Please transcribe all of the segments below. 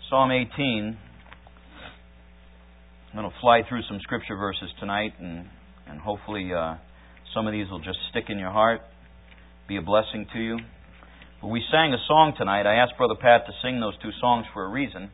Psalm 18. I'm going to fly through some scripture verses tonight, and hopefully some of these will just stick in your heart, be a blessing to you. But we sang a song tonight. I asked Brother Pat to sing those two songs for a reason.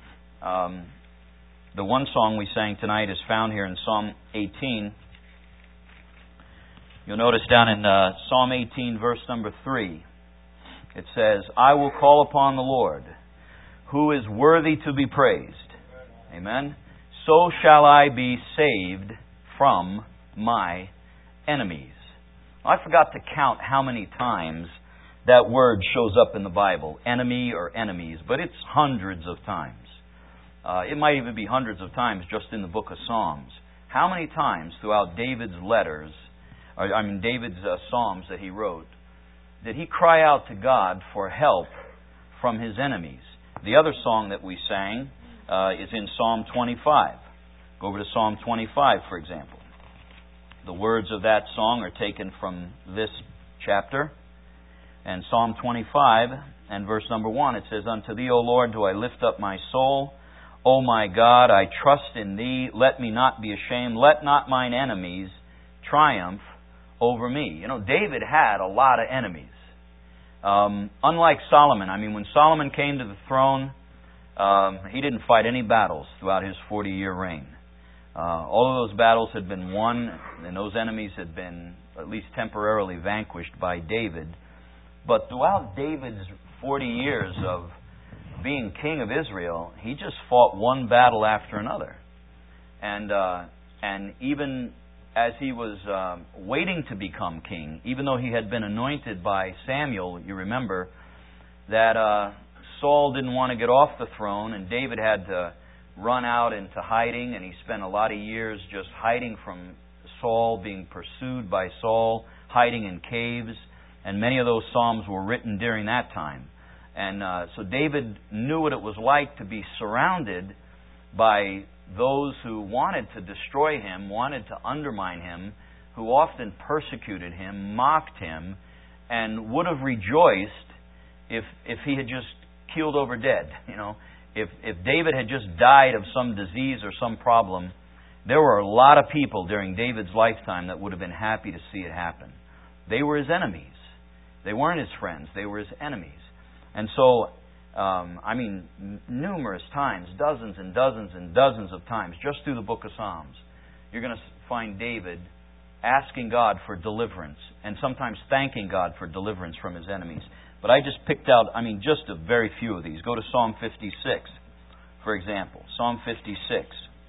The one song we sang tonight is found here in Psalm 18. You'll notice down in Psalm 18, verse number 3, it says, "I will call upon the Lord, who is worthy to be praised. Amen. So shall I be saved from my enemies." I forgot to count how many times that word shows up in the Bible, enemy or enemies, but it's hundreds of times. It might even be hundreds of times just in the book of Psalms. How many times throughout David's letters, David's Psalms that he wrote, did he cry out to God for help from his enemies? The other song that we sang is in Psalm 25. Go over to Psalm 25, for example. The words of that song are taken from this chapter. And Psalm 25 and verse number 1, it says, "Unto Thee, O Lord, do I lift up my soul. O my God, I trust in Thee. Let me not be ashamed. Let not mine enemies triumph over me." You know, David had a lot of enemies. Unlike Solomon, when Solomon came to the throne, he didn't fight any battles throughout his 40-year reign. All of those battles had been won, and those enemies had been at least temporarily vanquished by David. But throughout David's 40 years of being king of Israel, he just fought one battle after another. And even as he was waiting to become king, even though he had been anointed by Samuel, you remember, that Saul didn't want to get off the throne, and David had to run out into hiding, and he spent a lot of years just hiding from Saul, being pursued by Saul, hiding in caves, and many of those Psalms were written during that time. And so David knew what it was like to be surrounded by those who wanted to destroy him, wanted to undermine him, who often persecuted him, mocked him, and would have rejoiced if he had just keeled over dead. You know, if David had just died of some disease or some problem, there were a lot of people during David's lifetime that would have been happy to see it happen. They were his enemies. They weren't his friends. They were his enemies. And so, numerous times, dozens and dozens and dozens of times, just through the book of Psalms, you're going to find David asking God for deliverance, and sometimes thanking God for deliverance from his enemies. But I just picked out, just a very few of these. Go to Psalm 56, for example. Psalm 56.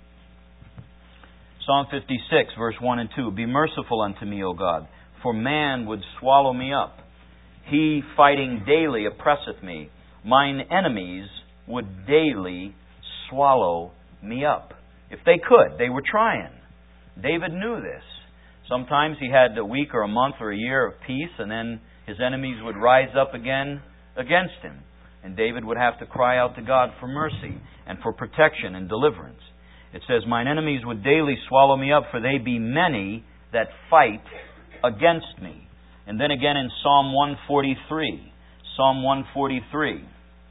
Psalm 56, verse 1 and 2. "Be merciful unto me, O God, for man would swallow me up. He fighting daily oppresseth me. Mine enemies would daily swallow me up." If they could, they were trying. David knew this. Sometimes he had a week or a month or a year of peace, and then his enemies would rise up again against him. And David would have to cry out to God for mercy and for protection and deliverance. It says, "Mine enemies would daily swallow me up, for they be many that fight against me." And then again in Psalm 143. Psalm 143.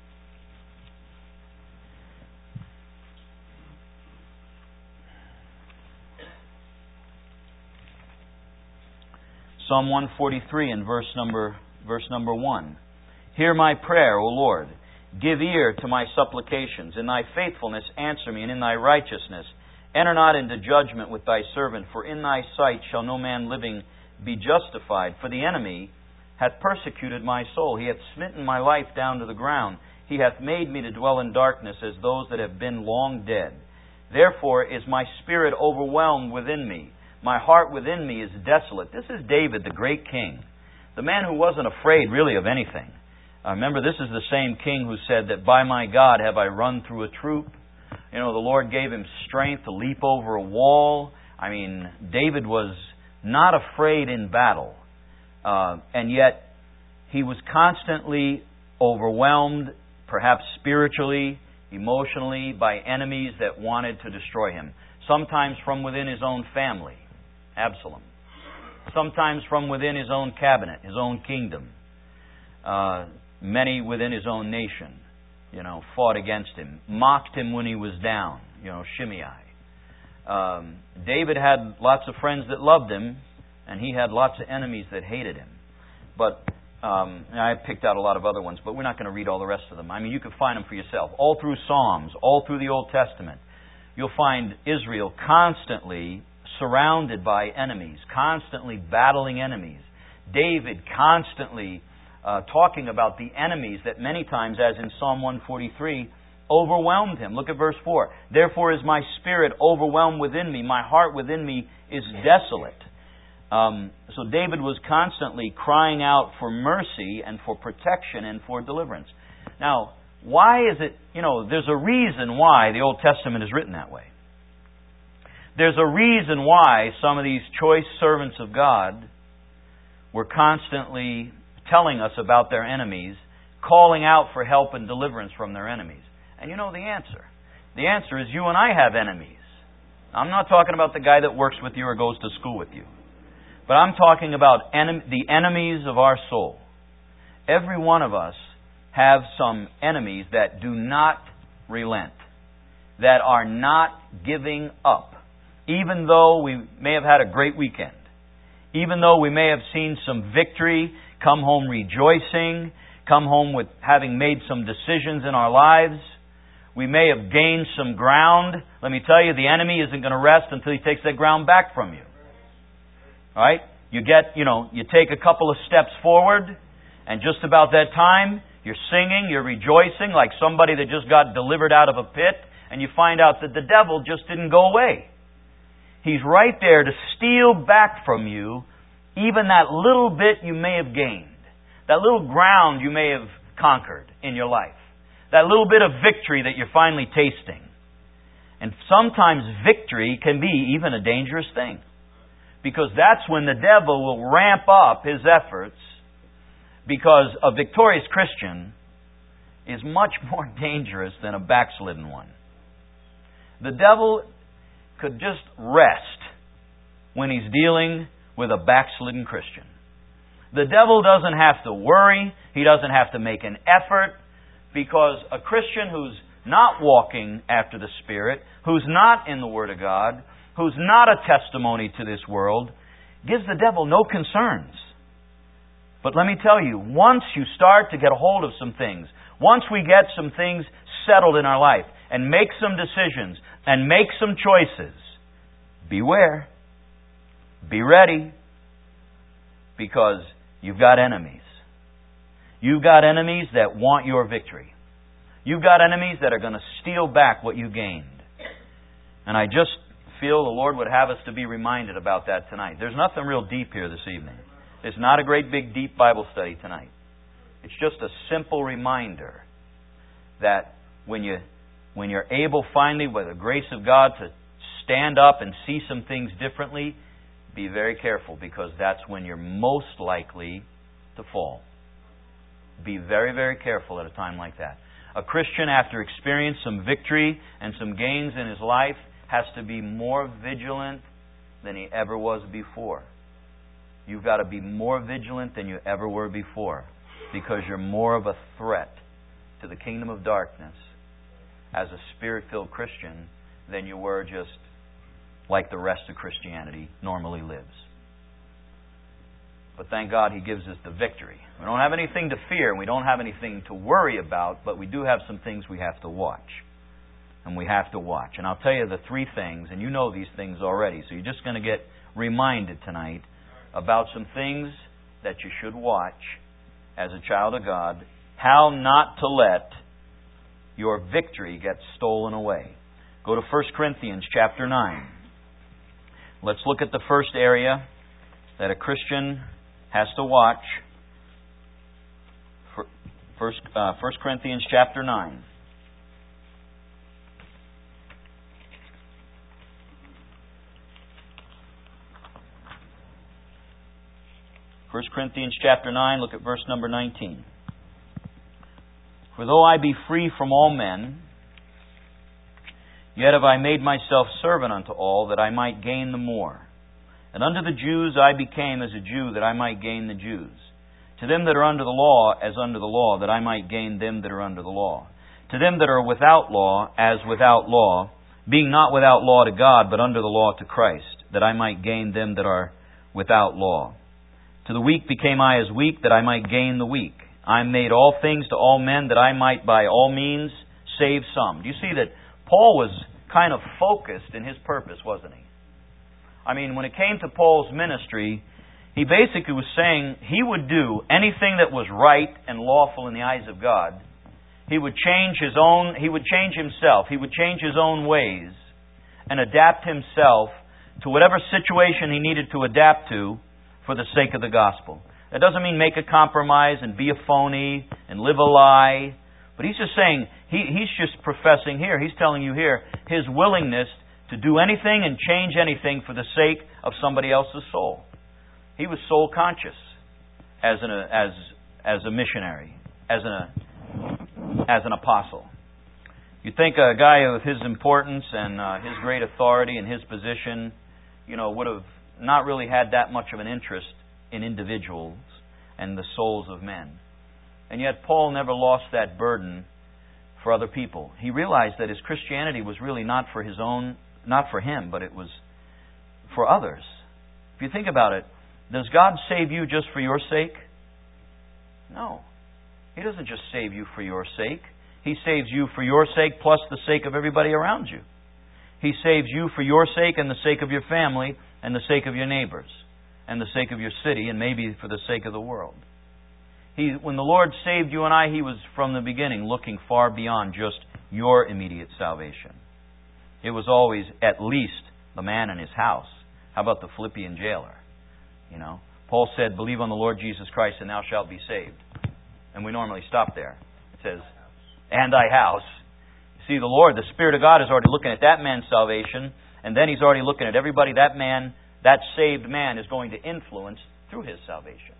Psalm 143 and verse number 1. "Hear my prayer, O Lord. Give ear to my supplications. In thy faithfulness answer me, and in thy righteousness enter not into judgment with thy servant. For in thy sight shall no man living be justified. For the enemy hath persecuted my soul. He hath smitten my life down to the ground. He hath made me to dwell in darkness as those that have been long dead. Therefore is my spirit overwhelmed within me. My heart within me is desolate." This is David, the great king. The man who wasn't afraid really of anything. Remember, this is the same king who said that, "By my God have I run through a troop." You know, the Lord gave him strength to leap over a wall. David was not afraid in battle. And yet, he was constantly overwhelmed, perhaps spiritually, emotionally, by enemies that wanted to destroy him. Sometimes from within his own family, Absalom. Sometimes from within his own cabinet, his own kingdom. Many within his own nation. fought against him, mocked him when he was down, Shimei. David had lots of friends that loved him, and he had lots of enemies that hated him. But I picked out a lot of other ones, but we're not going to read all the rest of them. I mean, you can find them for yourself. All through Psalms, all through the Old Testament, you'll find Israel constantly surrounded by enemies, constantly battling enemies. David constantly talking about the enemies that many times, as in Psalm 143, overwhelmed him. Look at verse 4. Therefore is my spirit overwhelmed within me. My heart within me is desolate. So David was constantly crying out for mercy and for protection and for deliverance. Now, why is it, there's a reason why the Old Testament is written that way. There's a reason why some of these choice servants of God were constantly telling us about their enemies, calling out for help and deliverance from their enemies. And you know the answer. The answer is you and I have enemies. I'm not talking about the guy that works with you or goes to school with you. But I'm talking about the enemies of our soul. Every one of us have some enemies that do not relent, that are not giving up, even though we may have had a great weekend, even though we may have seen some victory, come home rejoicing, come home with having made some decisions in our lives. We may have gained some ground. Let me tell you, the enemy isn't going to rest until he takes that ground back from you. All right? You take a couple of steps forward, and just about that time, you're singing, you're rejoicing like somebody that just got delivered out of a pit, and you find out that the devil just didn't go away. He's right there to steal back from you even that little bit you may have gained, that little ground you may have conquered in your life, that little bit of victory that you're finally tasting. And sometimes victory can be even a dangerous thing, because that's when the devil will ramp up his efforts, because a victorious Christian is much more dangerous than a backslidden one. The devil could just rest when he's dealing with a backslidden Christian. The devil doesn't have to worry. He doesn't have to make an effort, because a Christian who's not walking after the Spirit, who's not in the Word of God, who's not a testimony to this world, gives the devil no concerns. But let me tell you, once you start to get a hold of some things, once we get some things settled in our life, and make some decisions, and make some choices, beware. Be ready, because you've got enemies. You've got enemies that want your victory. You've got enemies that are going to steal back what you gained. And I just feel the Lord would have us to be reminded about that tonight. There's nothing real deep here this evening. It's not a great big deep Bible study tonight. It's just a simple reminder that when you're able finally, by the grace of God, to stand up and see some things differently, be very careful, because that's when you're most likely to fall. Be very, very careful at a time like that. A Christian, after experiencing some victory and some gains in his life, has to be more vigilant than he ever was before. You've got to be more vigilant than you ever were before, because you're more of a threat to the kingdom of darkness as a Spirit-filled Christian than you were just like the rest of Christianity normally lives. But thank God He gives us the victory. We don't have anything to fear, and we don't have anything to worry about, but we do have some things we have to watch. And we have to watch. And I'll tell you the three things, and you know these things already, so you're just going to get reminded tonight about some things that you should watch as a child of God, how not to let your victory get stolen away. Go to 1 Corinthians chapter 9. Let's look at the first area that a Christian has to watch. 1 Corinthians chapter 9. First Corinthians chapter 9, look at verse number 19. For though I be free from all men, yet have I made myself servant unto all, that I might gain the more. And unto the Jews I became as a Jew, that I might gain the Jews. To them that are under the law, as under the law, that I might gain them that are under the law. To them that are without law, as without law, being not without law to God, but under the law to Christ, that I might gain them that are without law. To the weak became I as weak, that I might gain the weak. I made all things to all men, that I might by all means save some. Do you see that Paul was kind of focused in his purpose, wasn't he? I mean, when it came to Paul's ministry, he basically was saying he would do anything that was right and lawful in the eyes of God. He would change himself, he would change his own ways and adapt himself to whatever situation he needed to adapt to for the sake of the gospel. That doesn't mean make a compromise and be a phony and live a lie. But he's just saying, he's just professing here, he's telling you here, his willingness to do anything and change anything for the sake of somebody else's soul. He was soul conscious as a missionary, as an apostle. You think a guy of his importance and his great authority and his position, would have not really had that much of an interest in individuals and the souls of men. And yet Paul never lost that burden for other people. He realized that his Christianity was really not for him, but it was for others. If you think about it, does God save you just for your sake? No. He doesn't just save you for your sake. He saves you for your sake plus the sake of everybody around you. He saves you for your sake and the sake of your family and the sake of your neighbors and the sake of your city and maybe for the sake of the world. When the Lord saved you and I, He was from the beginning looking far beyond just your immediate salvation. It was always at least the man in his house. How about the Philippian jailer? Paul said, believe on the Lord Jesus Christ and thou shalt be saved. And we normally stop there. It says, and thy house. See, the Spirit of God is already looking at that man's salvation, and then He's already looking at everybody that saved man is going to influence through his salvation.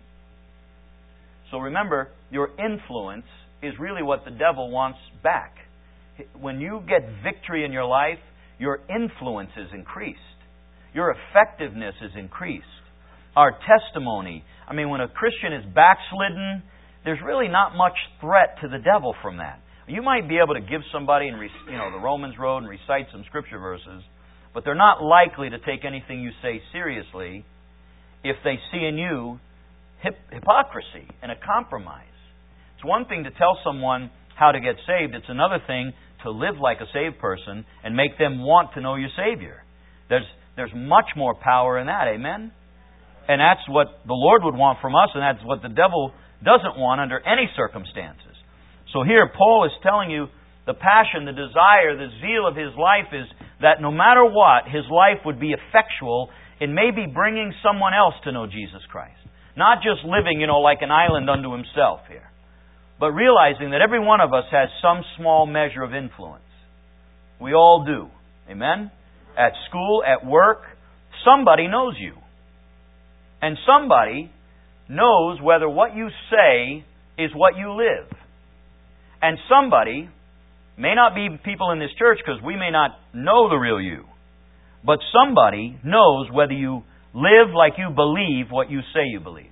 So remember, your influence is really what the devil wants back. When you get victory in your life, your influence is increased. Your effectiveness is increased. Our testimony, when a Christian is backslidden, there's really not much threat to the devil from that. You might be able to give somebody the Romans road and recite some scripture verses, but they're not likely to take anything you say seriously if they see in you hypocrisy and a compromise. It's one thing to tell someone how to get saved. It's another thing to live like a saved person and make them want to know your Savior. There's much more power in that, amen? And that's what the Lord would want from us, and that's what the devil doesn't want under any circumstances. So here Paul is telling you the passion, the desire, the zeal of his life is that no matter what, his life would be effectual in maybe bringing someone else to know Jesus Christ. Not just living, like an island unto himself here, but realizing that every one of us has some small measure of influence. We all do. Amen? At school, at work, somebody knows you. And somebody knows whether what you say is what you live. And somebody, may not be people in this church because we may not know the real you, but somebody knows whether you live like you believe what you say you believe.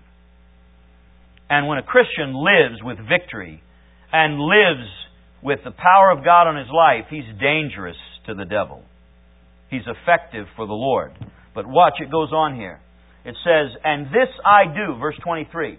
And when a Christian lives with victory and lives with the power of God on his life, he's dangerous to the devil. He's effective for the Lord. But watch, it goes on here. It says, and this I do, verse 23.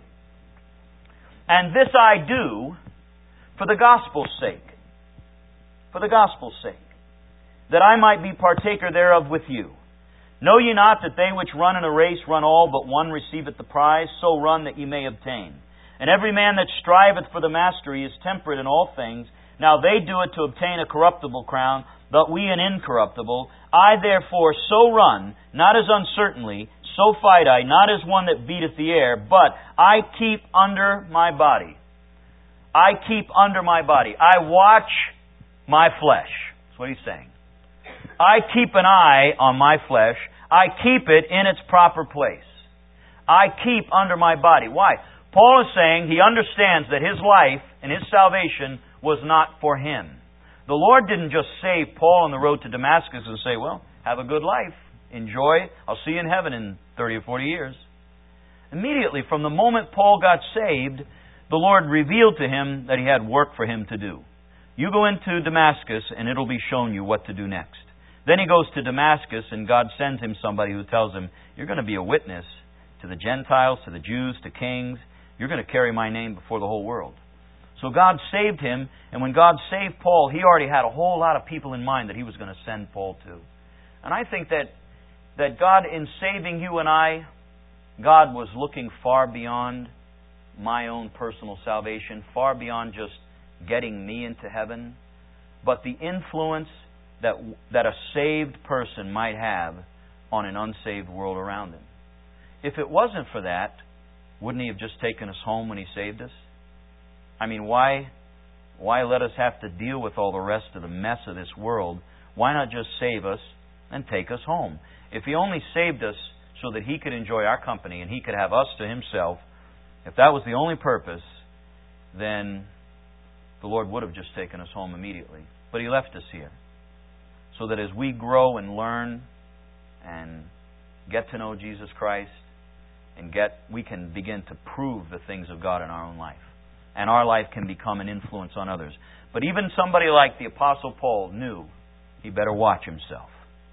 And this I do for the gospel's sake. For the gospel's sake. That I might be partaker thereof with you. Know ye not that they which run in a race run all, but one receiveth the prize? So run that ye may obtain. And every man that striveth for the mastery is temperate in all things. Now they do it to obtain a corruptible crown, but we an incorruptible. I therefore so run, not as uncertainly, so fight I, not as one that beateth the air, but I keep under my body. I keep under my body. I watch my flesh. That's what he's saying. I keep an eye on my flesh. I keep it in its proper place. I keep under my body. Why? Paul is saying he understands that his life and his salvation was not for him. The Lord didn't just save Paul on the road to Damascus and say, well, have a good life. Enjoy. I'll see you in heaven in 30 or 40 years. Immediately, from the moment Paul got saved, the Lord revealed to him that he had work for him to do. You go into Damascus, and it'll be shown you what to do next. Then he goes to Damascus, and God sends him somebody who tells him, you're going to be a witness to the Gentiles, to the Jews, to kings. You're going to carry my name before the whole world. So God saved him, and when God saved Paul, He already had a whole lot of people in mind that He was going to send Paul to. And I think that God, in saving you and I, God was looking far beyond my own personal salvation, far beyond just getting me into heaven, but the influence that a saved person might have on an unsaved world around him. If it wasn't for that, wouldn't He have just taken us home when He saved us? I mean, why let us have to deal with all the rest of the mess of this world? Why not just save us and take us home? If He only saved us so that He could enjoy our company and He could have us to Himself, if that was the only purpose, then the Lord would have just taken us home immediately. But He left us here so that as we grow and learn and get to know Jesus Christ, and we can begin to prove the things of God in our own life. And our life can become an influence on others. But even somebody like the Apostle Paul knew he better watch himself.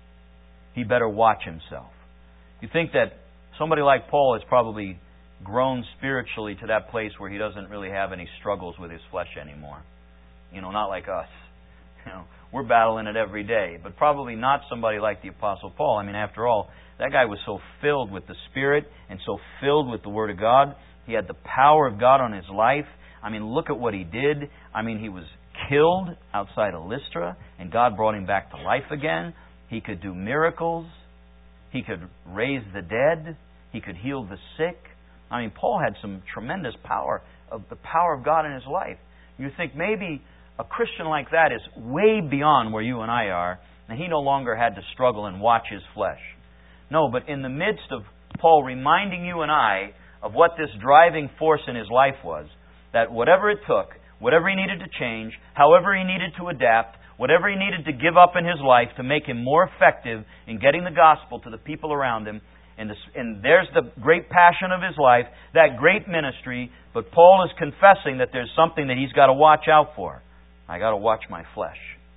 He better watch himself. You think that somebody like Paul has probably grown spiritually to that place where he doesn't really have any struggles with his flesh anymore. Not like us. We're battling it every day. But probably not somebody like the Apostle Paul. I mean, after all, that guy was so filled with the Spirit and so filled with the Word of God. He had the power of God on his life. I mean, look at what he did. I mean, he was killed outside of Lystra, and God brought him back to life again. He could do miracles. He could raise the dead. He could heal the sick. I mean, Paul had some tremendous power, of the power of God in his life. You think maybe a Christian like that is way beyond where you and I are, and he no longer had to struggle and watch his flesh. No, but in the midst of Paul reminding you and I of what this driving force in his life was, that whatever it took, whatever he needed to change, however he needed to adapt, whatever he needed to give up in his life to make him more effective in getting the gospel to the people around him, and there's the great passion of his life, that great ministry, but Paul is confessing that there's something that he's got to watch out for. I got to watch my flesh.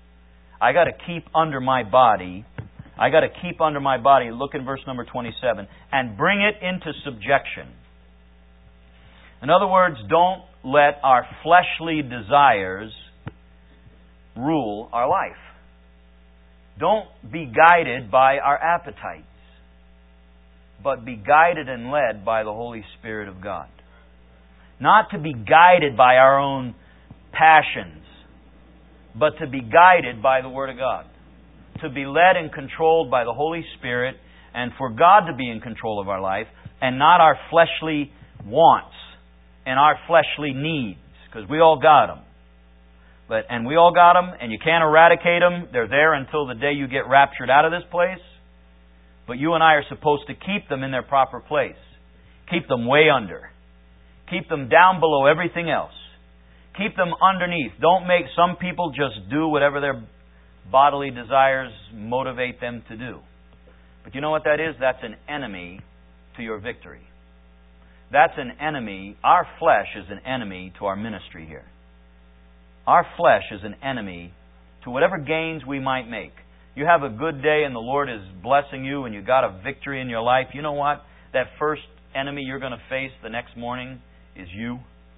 I got to keep under my body. Look in verse number 27. And bring it into subjection. In other words, don't let our fleshly desires rule our life. Don't be guided by our appetites, but be guided and led by the Holy Spirit of God. Not to be guided by our own passions, but to be guided by the Word of God. To be led and controlled by the Holy Spirit, and for God to be in control of our life, and not our fleshly wants and our fleshly needs, because we all got them. And we all got them, and you can't eradicate them. They're there until the day you get raptured out of this place. But you and I are supposed to keep them in their proper place. Keep them way under. Keep them down below everything else. Keep them underneath. Don't make some people just do whatever their bodily desires motivate them to do. But you know what that is? That's an enemy to your victory. That's an enemy. Our flesh is an enemy to our ministry here. Our flesh is an enemy to whatever gains we might make. You have a good day and the Lord is blessing you and you got a victory in your life. You know what? That first enemy you're going to face the next morning is you.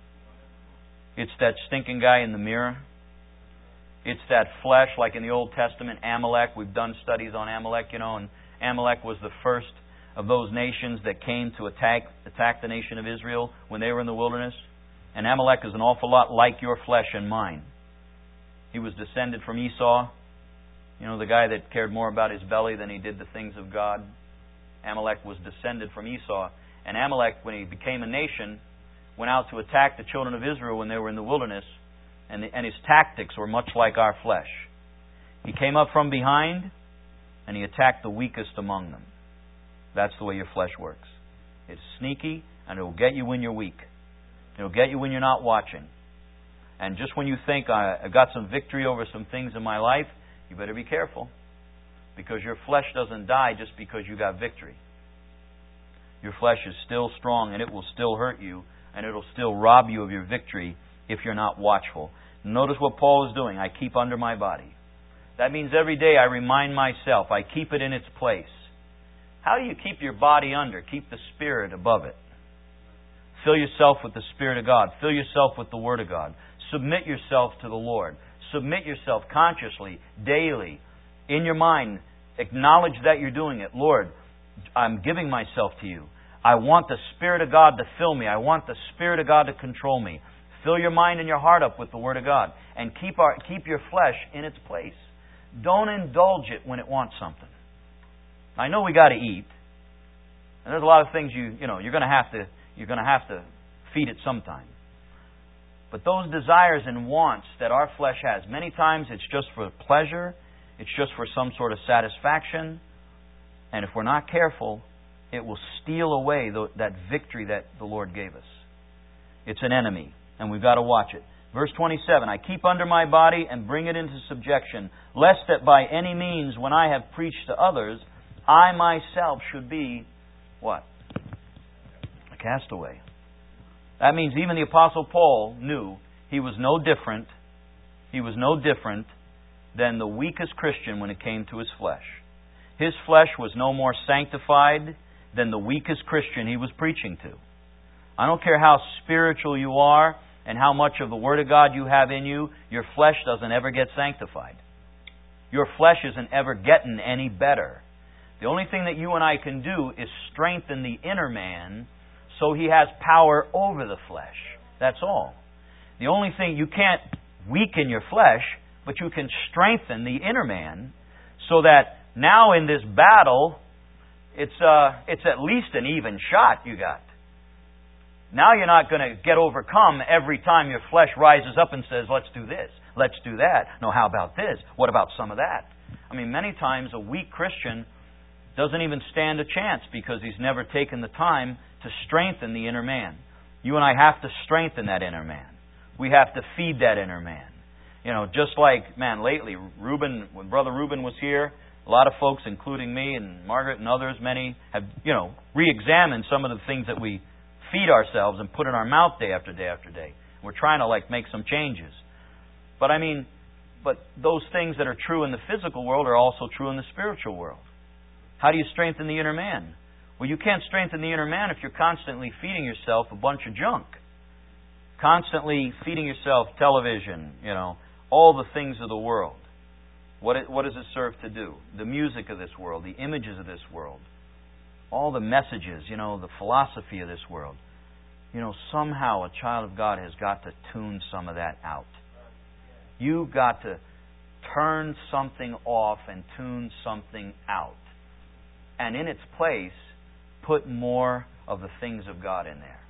It's that stinking guy in the mirror. It's that flesh, like in the Old Testament, Amalek. We've done studies on Amalek, and Amalek was the first of those nations that came to attack the nation of Israel when they were in the wilderness. And Amalek is an awful lot like your flesh and mine. He was descended from Esau. The guy that cared more about his belly than he did the things of God. Amalek was descended from Esau. And Amalek, when he became a nation, went out to attack the children of Israel when they were in the wilderness. And his tactics were much like our flesh. He came up from behind and he attacked the weakest among them. That's the way your flesh works. It's sneaky and it will get you when you're weak. It will get you when you're not watching. And just when you think, I've got some victory over some things in my life, you better be careful. Because your flesh doesn't die just because you got victory. Your flesh is still strong and it will still hurt you and it will still rob you of your victory if you're not watchful. Notice what Paul is doing. I keep under my body. That means every day I remind myself, I keep it in its place. How do you keep your body under? Keep the Spirit above it. Fill yourself with the Spirit of God. Fill yourself with the Word of God. Submit yourself to the Lord. Submit yourself consciously, daily, in your mind. Acknowledge that you're doing it. Lord, I'm giving myself to you. I want the Spirit of God to fill me. I want the Spirit of God to control me. Fill your mind and your heart up with the Word of God. And keep your flesh in its place. Don't indulge it when it wants something. I know we got to eat. And there's a lot of things you're going to have to feed it sometime. But those desires and wants that our flesh has, many times it's just for pleasure, it's just for some sort of satisfaction, and if we're not careful, it will steal away that victory that the Lord gave us. It's an enemy, and we've got to watch it. Verse 27, I keep under my body and bring it into subjection, lest that by any means, when I have preached to others, I myself should be, what? A castaway. That means even the Apostle Paul knew he was no different. He was no different than the weakest Christian when it came to his flesh. His flesh was no more sanctified than the weakest Christian he was preaching to. I don't care how spiritual you are and how much of the Word of God you have in you, your flesh doesn't ever get sanctified. Your flesh isn't ever getting any better. The only thing that you and I can do is strengthen the inner man so he has power over the flesh. That's all. The only thing, you can't weaken your flesh, but you can strengthen the inner man so that now in this battle, it's at least an even shot you got. Now you're not going to get overcome every time your flesh rises up and says, let's do this, let's do that. No, how about this? What about some of that? I mean, many times a weak Christian doesn't even stand a chance because he's never taken the time to strengthen the inner man. You and I have to strengthen that inner man. We have to feed that inner man. Just like, lately, when Brother Reuben was here, a lot of folks, including me and Margaret and others, many have, re-examined some of the things that we feed ourselves and put in our mouth day after day after day. We're trying to make some changes. But those things that are true in the physical world are also true in the spiritual world. How do you strengthen the inner man? Well, you can't strengthen the inner man if you're constantly feeding yourself a bunch of junk. Constantly feeding yourself television, all the things of the world. What does it serve to do? The music of this world, the images of this world, all the messages, the philosophy of this world. Somehow a child of God has got to tune some of that out. You've got to turn something off and tune something out. And in its place, put more of the things of God in there.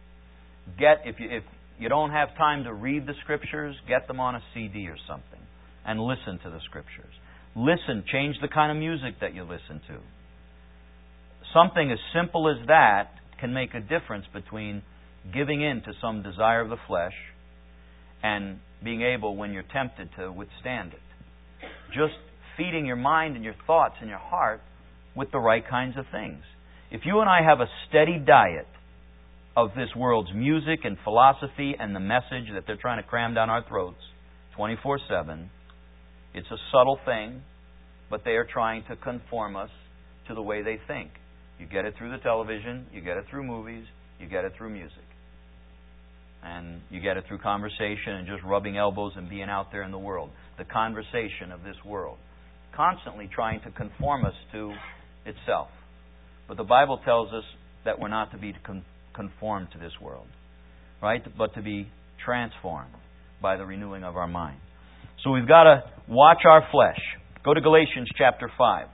If you don't have time to read the Scriptures, get them on a CD or something and listen to the Scriptures. Listen, change the kind of music that you listen to. Something as simple as that can make a difference between giving in to some desire of the flesh and being able, when you're tempted, to withstand it. Just feeding your mind and your thoughts and your heart with the right kinds of things. If you and I have a steady diet of this world's music and philosophy and the message that they're trying to cram down our throats 24/7, it's a subtle thing, but they are trying to conform us to the way they think. You get it through the television, you get it through movies, you get it through music. And you get it through conversation and just rubbing elbows and being out there in the world. The conversation of this world. Constantly trying to conform us to itself. But the Bible tells us that we're not to be conformed to this world, right? But to be transformed by the renewing of our mind. So we've got to watch our flesh. Go to Galatians chapter 5.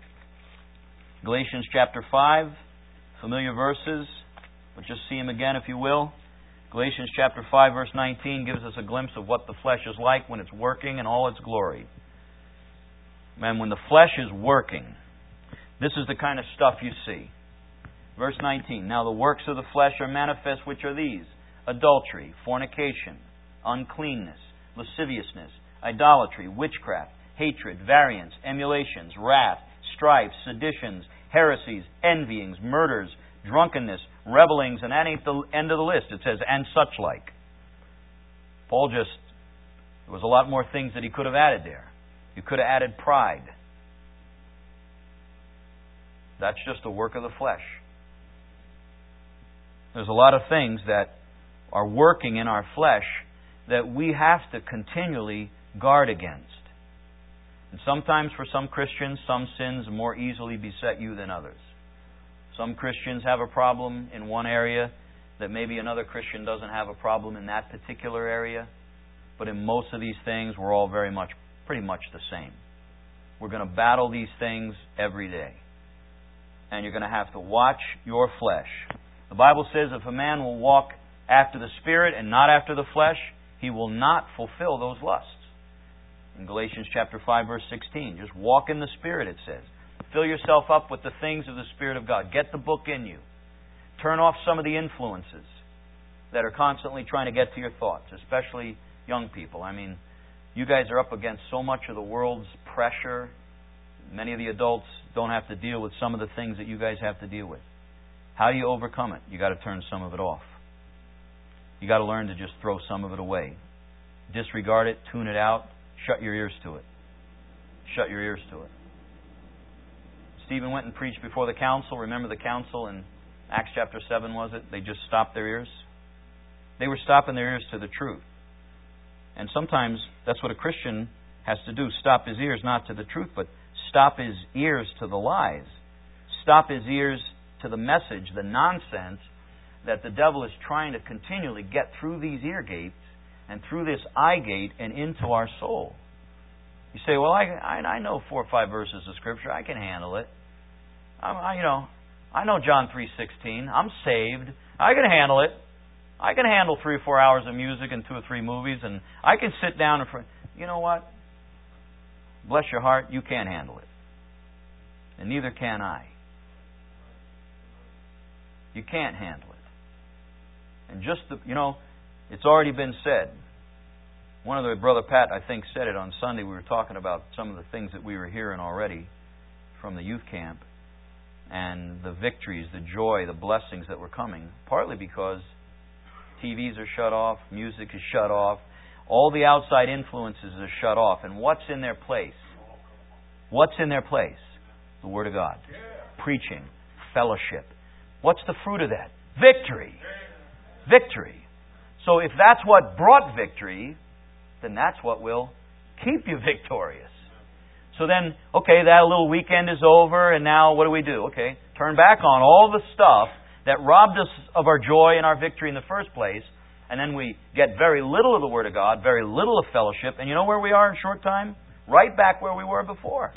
Galatians chapter 5, familiar verses, but just see them again if you will. Galatians chapter 5 verse 19 gives us a glimpse of what the flesh is like when it's working in all its glory. Man, when the flesh is working, this is the kind of stuff you see. Verse 19, now the works of the flesh are manifest, which are these: adultery, fornication, uncleanness, lasciviousness, idolatry, witchcraft, hatred, variance, emulations, wrath, strife, seditions, heresies, envyings, murders, drunkenness, revelings, and that ain't the end of the list. It says, and such like. Paul just There was a lot more things that he could have added there. You could have added pride. That's just a work of the flesh. There's a lot of things that are working in our flesh that we have to continually guard against. And sometimes for some Christians, some sins more easily beset you than others. Some Christians have a problem in one area that maybe another Christian doesn't have a problem in that particular area. But in most of these things, we're all pretty much the same. We're going to battle these things every day. And you're going to have to watch your flesh. The Bible says if a man will walk after the Spirit and not after the flesh, he will not fulfill those lusts. In Galatians chapter 5, verse 16, just walk in the Spirit, it says. Fill yourself up with the things of the Spirit of God. Get the book in you. Turn off some of the influences that are constantly trying to get to your thoughts, especially young people. I mean, you guys are up against so much of the world's pressure. Many of the adults don't have to deal with some of the things that you guys have to deal with. How do you overcome it? You got to turn some of it off. You got to learn to just throw some of it away. Disregard it, tune it out, shut your ears to it. Shut your ears to it. Stephen went and preached before the council. Remember the council in Acts chapter 7, was it? They just stopped their ears. They were stopping their ears to the truth. And sometimes that's what a Christian has to do. Stop his ears not to the truth, but stop his ears to the lies. Stop his ears to the message, the nonsense that the devil is trying to continually get through these ear gates and through this eye gate and into our soul. You say, well, I know 4 or 5 verses of Scripture. I can handle it. I know John 3:16. I'm saved. I can handle it. I can handle 3 or 4 hours of music and 2 or 3 movies, and I can sit down in front. You know what? Bless your heart, you can't handle it. And neither can I. You can't handle it. And just it's already been said. One of the Brother Pat, I think, said it on Sunday. We were talking about some of the things that we were hearing already from the youth camp, and the victories, the joy, the blessings that were coming, partly because TVs are shut off, music is shut off, all the outside influences are shut off. And what's in their place? What's in their place? The Word of God. Preaching, fellowship. What's the fruit of that? Victory. Victory. So if that's what brought victory, then that's what will keep you victorious. So then, okay, that little weekend is over, and now what do? Okay, turn back on all the stuff that robbed us of our joy and our victory in the first place, and then we get very little of the Word of God, very little of fellowship, and you know where we are in a short time? Right back where we were before.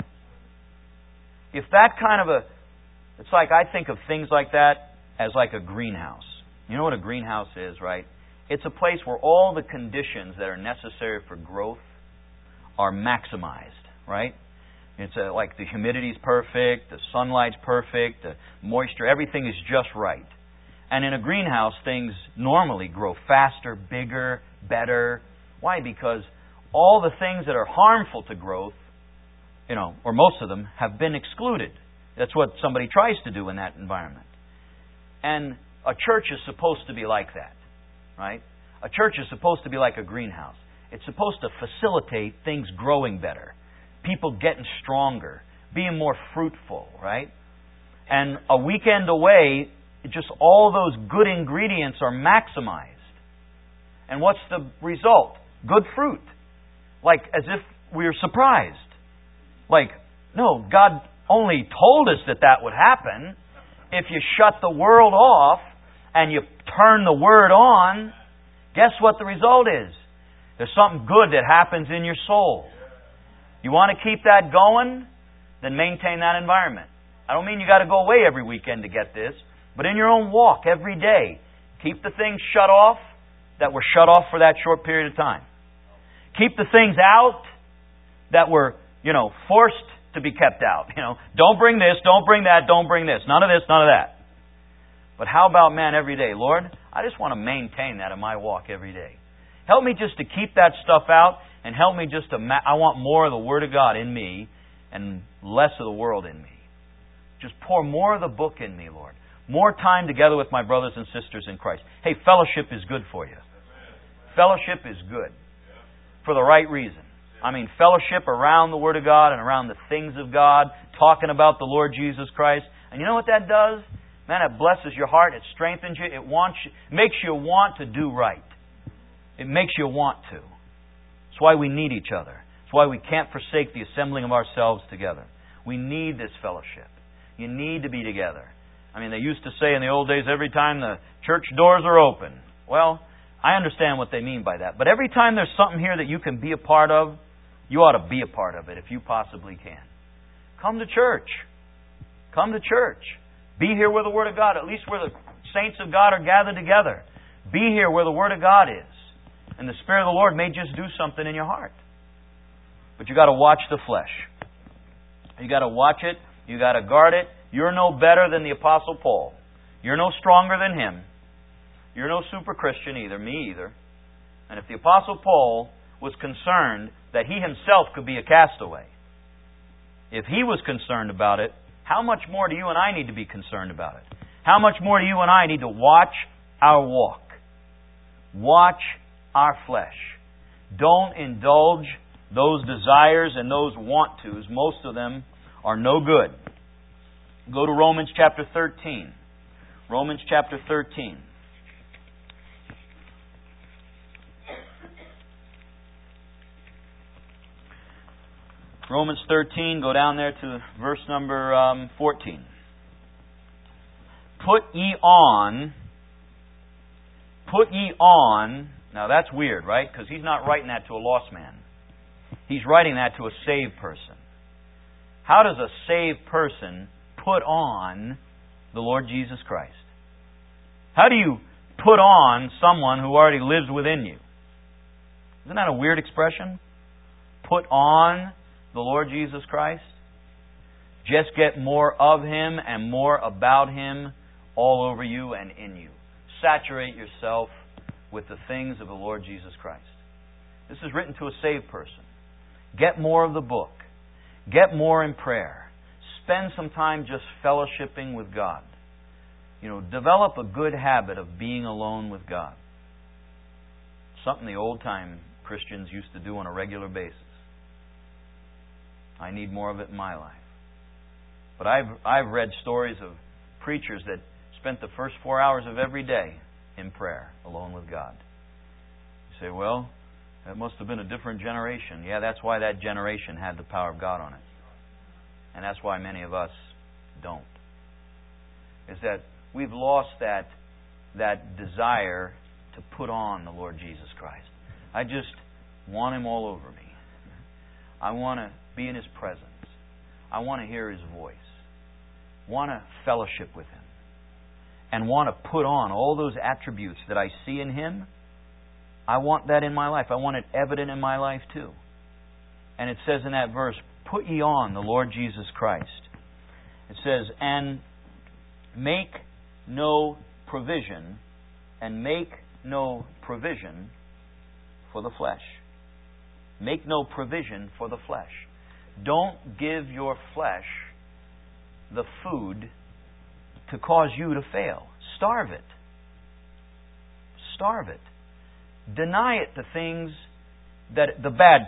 If that kind of it's like, I think of things like that as like a greenhouse. You know what a greenhouse is, right? It's a place where all the conditions that are necessary for growth are maximized, right? It's like the humidity's perfect, the sunlight's perfect, the moisture, everything is just right. And in a greenhouse, things normally grow faster, bigger, better. Why? Because all the things that are harmful to growth, or most of them, have been excluded. That's what somebody tries to do in that environment. And a church is supposed to be like that, right? A church is supposed to be like a greenhouse. It's supposed to facilitate things growing better, people getting stronger, being more fruitful, right? And a weekend away, just all those good ingredients are maximized. And what's the result? Good fruit. Like as if we were surprised. Like, no, God only told us that would happen. If you shut the world off and you turn the Word on, guess what the result is? There's something good that happens in your soul. You want to keep that going? Then maintain that environment. I don't mean you got to go away every weekend to get this, but in your own walk every day, keep the things shut off that were shut off for that short period of time. Keep the things out that were, forced to be kept out. Don't bring this, don't bring that, don't bring this. None of this, none of that. But how about, every day? Lord, I just want to maintain that in my walk every day. Help me just to keep that stuff out, and help me just to... I want more of the Word of God in me and less of the world in me. Just pour more of the book in me, Lord. More time together with my brothers and sisters in Christ. Hey, fellowship is good for you. Fellowship is good. for the right reason. I mean, fellowship around the Word of God and around the things of God, talking about the Lord Jesus Christ. And you know what that does? Man, it blesses your heart. It strengthens you. It makes you want to do right. It makes you want to. That's why we need each other. That's why we can't forsake the assembling of ourselves together. We need this fellowship. You need to be together. I mean, they used to say in the old days, every time the church doors are open. Well, I understand what they mean by that. But every time there's something here that you can be a part of, you ought to be a part of it if you possibly can. Come to church. Come to church. Be here where the Word of God, at least where the saints of God are gathered together. Be here where the Word of God is. And the Spirit of the Lord may just do something in your heart. But you got to watch the flesh. You got to watch it. You got to guard it. You're no better than the Apostle Paul. You're no stronger than him. You're no super Christian either, me either. And if the Apostle Paul was concerned that he himself could be a castaway, if he was concerned about it, how much more do you and I need to be concerned about it? How much more do you and I need to watch our walk? Watch our flesh. Don't indulge those desires and those want-tos. Most of them are no good. Go to Romans chapter 13. Romans chapter 13. Romans 13, go down there to verse number 14. Put ye on, now that's weird, right? Because he's not writing that to a lost man. He's writing that to a saved person. How does a saved person put on the Lord Jesus Christ? How do you put on someone who already lives within you? Isn't that a weird expression? Put on the Lord Jesus Christ? Just get more of Him and more about Him all over you and in you. Saturate yourself with the things of the Lord Jesus Christ. This is written to a saved person. Get more of the book. Get more in prayer. Spend some time just fellowshipping with God. Develop a good habit of being alone with God. Something the old-time Christians used to do on a regular basis. I need more of it in my life. But I've read stories of preachers that spent the first 4 hours of every day in prayer, alone with God. You say, well, that must have been a different generation. Yeah, that's why that generation had the power of God on it. And that's why many of us don't. Is that we've lost that desire to put on the Lord Jesus Christ. I just want Him all over me. I want to be in His presence. I want to hear His voice. Want to fellowship with Him. And want to put on all those attributes that I see in Him. I want that in my life. I want it evident in my life too. And it says in that verse, put ye on the Lord Jesus Christ. It says, and make no provision, for the flesh. Make no provision for the flesh. Don't give your flesh the food to cause you to fail. Starve it. Starve it. Deny it the bad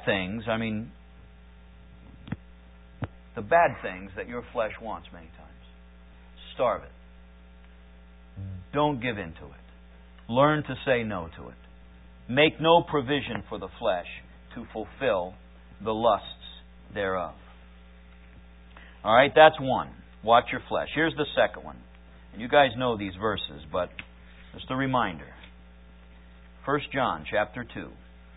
things that your flesh wants many times. Starve it. Don't give in to it. Learn to say no to it. Make no provision for the flesh to fulfill the lusts thereof. Alright, that's one. Watch your flesh. Here's the second one. And you guys know these verses, but just a reminder. 1 John chapter 2.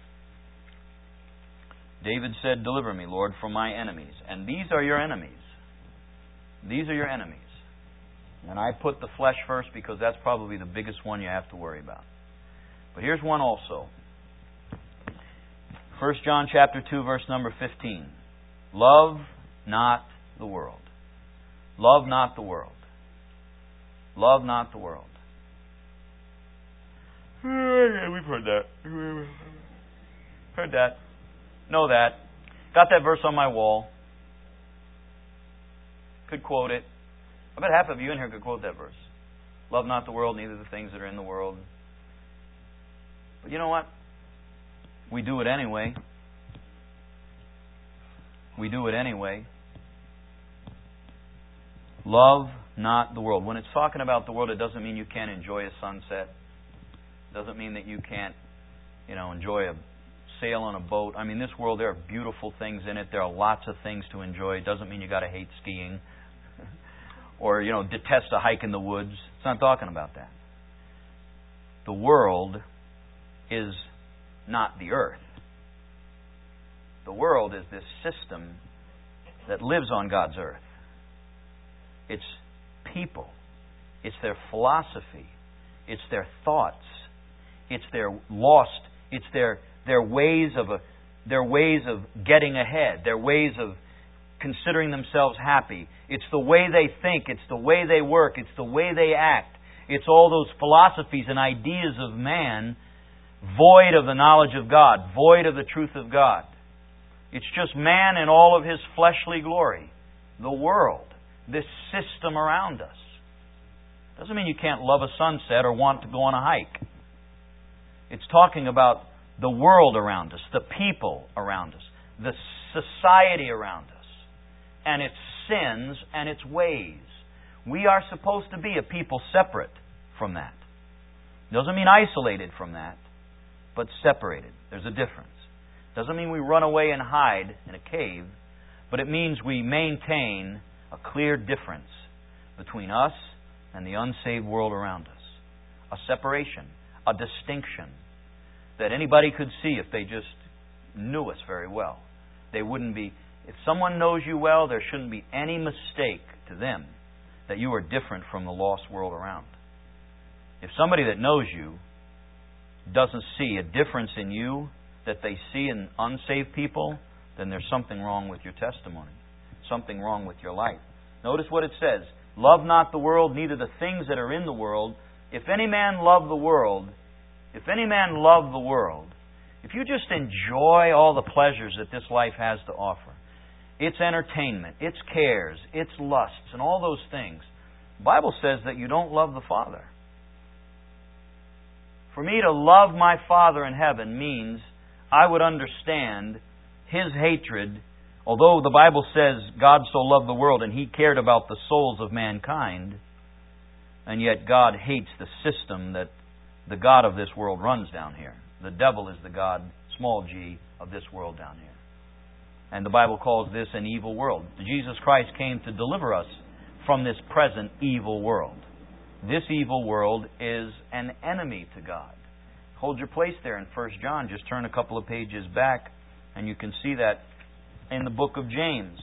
David said, deliver me, Lord, from my enemies. And these are your enemies. These are your enemies. And I put the flesh first because that's probably the biggest one you have to worry about. But here's one also. 1 John chapter 2, verse number 15. Love not the world. Love not the world. Love not the world. We've heard that. Heard that. Know that. Got that verse on my wall. Could quote it. I bet half of you in here could quote that verse. Love not the world, neither the things that are in the world. But you know what? We do it anyway. We do it anyway. Love not the world. When it's talking about the world, it doesn't mean you can't enjoy a sunset. It doesn't mean that you can't, enjoy a sail on a boat. I mean, this world, there are beautiful things in it. There are lots of things to enjoy. It doesn't mean you got to hate skiing or, detest a hike in the woods. It's not talking about that. The world is not the earth. The world is this system that lives on God's earth. It's people. It's their philosophy. It's their thoughts. It's their lost. It's their ways of getting ahead. Their ways of considering themselves happy. It's the way they think. It's the way they work. It's the way they act. It's all those philosophies and ideas of man void of the knowledge of God, void of the truth of God. It's just man in all of his fleshly glory. The world, this system around us. Doesn't mean you can't love a sunset or want to go on a hike. It's talking about the world around us, the people around us, the society around us, and its sins and its ways. We are supposed to be a people separate from that. Doesn't mean isolated from that, but separated. There's a difference. Doesn't mean we run away and hide in a cave, but it means we maintain a clear difference between us and the unsaved world around us. A separation, a distinction that anybody could see if they just knew us very well. They wouldn't be, if someone knows you well, there shouldn't be any mistake to them that you are different from the lost world around. If somebody that knows you doesn't see a difference in you that they see in unsaved people, then there's something wrong with your testimony. Something wrong with your life. Notice what it says. Love not the world, neither the things that are in the world. If any man love the world, if you just enjoy all the pleasures that this life has to offer, its entertainment, its cares, its lusts, and all those things, the Bible says that you don't love the Father. For me to love my Father in heaven means I would understand His hatred. Although the Bible says God so loved the world and He cared about the souls of mankind, and yet God hates the system that the God of this world runs down here. The devil is the God, small g, of this world down here. And the Bible calls this an evil world. Jesus Christ came to deliver us from this present evil world. This evil world is an enemy to God. Hold your place there in 1 John. Just turn a couple of pages back and you can see that in the book of James.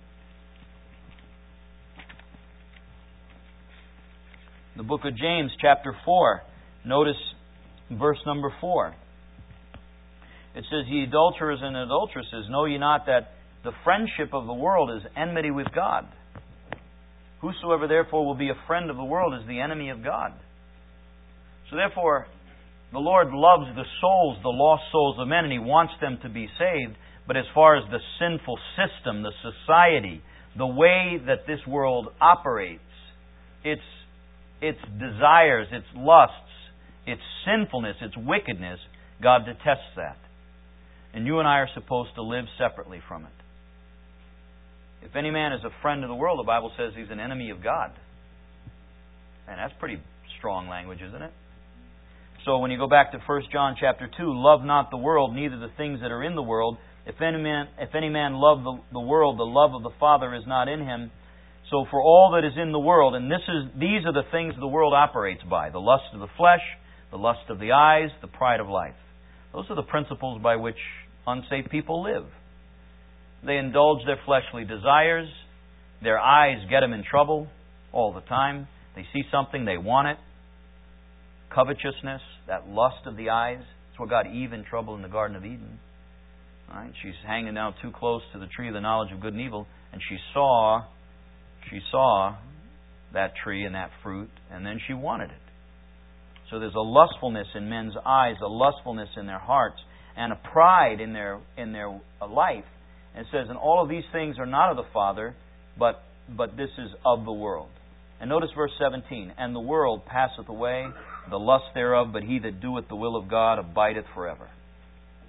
The book of James, chapter 4. Notice verse number 4. It says, Ye adulterers and adulteresses, know ye not that the friendship of the world is enmity with God? Whosoever therefore will be a friend of the world is the enemy of God. So therefore, the Lord loves the souls, the lost souls of men, and He wants them to be saved. But as far as the sinful system, the society, the way that this world operates, its desires, its lusts, its sinfulness, its wickedness, God detests that. And you and I are supposed to live separately from it. If any man is a friend of the world, the Bible says he's an enemy of God. And that's pretty strong language, isn't it? So when you go back to 1 John chapter 2, love not the world, neither the things that are in the world. If any man love the world, the love of the Father is not in him. So for all that is in the world, and these are the things the world operates by: the lust of the flesh, the lust of the eyes, the pride of life. Those are the principles by which unsaved people live. They indulge their fleshly desires. Their eyes get them in trouble all the time. They see something, they want it. Covetousness, that lust of the eyes. That's what got Eve in trouble in the Garden of Eden. All right? She's hanging out too close to the tree of the knowledge of good and evil, and she saw that tree and that fruit, and then she wanted it. So there's a lustfulness in men's eyes, a lustfulness in their hearts, and a pride in their life. And it says, and all of these things are not of the Father, but this is of the world. And notice verse 17, and the world passeth away, the lust thereof, but he that doeth the will of God abideth forever.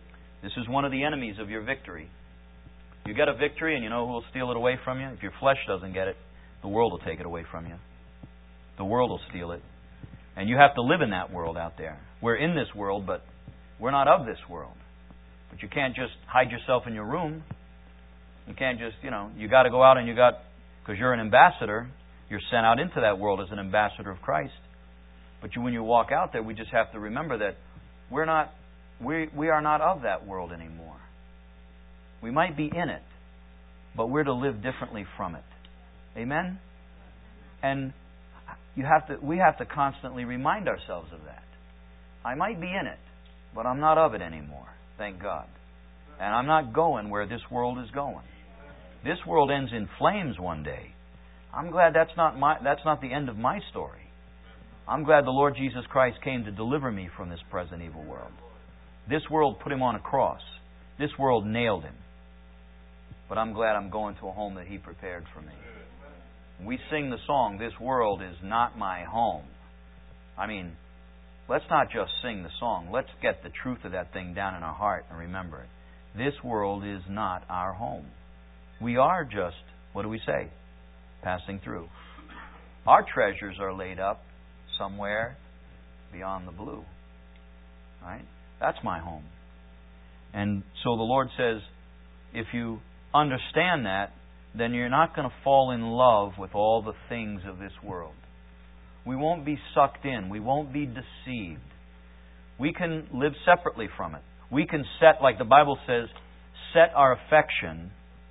This is one of the enemies of your victory. You get a victory, and you know who will steal it away from you? If your flesh doesn't get it, the world will take it away from you. The world will steal it. And you have to live in that world out there. We're in this world, but we're not of this world. But you can't just hide yourself in your room. You can't just, you got to go out and because you're an ambassador, you're sent out into that world as an ambassador of Christ. But when you walk out there, we just have to remember that we are not of that world anymore. We might be in it, but we're to live differently from it. Amen? And we have to constantly remind ourselves of that. I might be in it, but I'm not of it anymore. Thank God. And I'm not going where this world is going. This world ends in flames one day. I'm glad that's not the end of my story. I'm glad the Lord Jesus Christ came to deliver me from this present evil world. This world put Him on a cross. This world nailed Him. But I'm glad I'm going to a home that He prepared for me. We sing the song, "This world is not my home." I mean, let's not just sing the song. Let's get the truth of that thing down in our heart and remember it. This world is not our home. We are just, what do we say? Passing through. Our treasures are laid up somewhere beyond the blue. Right? That's my home. And so the Lord says, if you understand that, then you're not going to fall in love with all the things of this world. We won't be sucked in. We won't be deceived. We can live separately from it. We can set, like the Bible says, set our affection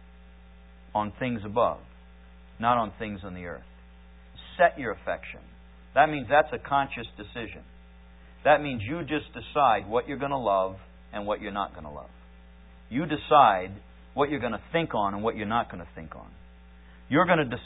on things above, not on things on the earth. Set your affection. That means that's a conscious decision. That means you just decide what you're going to love and what you're not going to love. You decide what you're going to think on and what you're not going to think on. You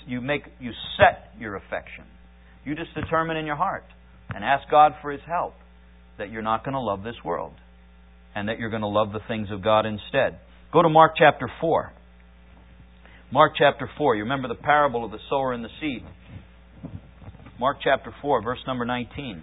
set your affection. You just determine in your heart and ask God for His help that you're not going to love this world and that you're going to love the things of God instead. Go to Mark chapter 4. Mark chapter 4. You remember the parable of the sower and the seed. Mark chapter 4, verse number 19.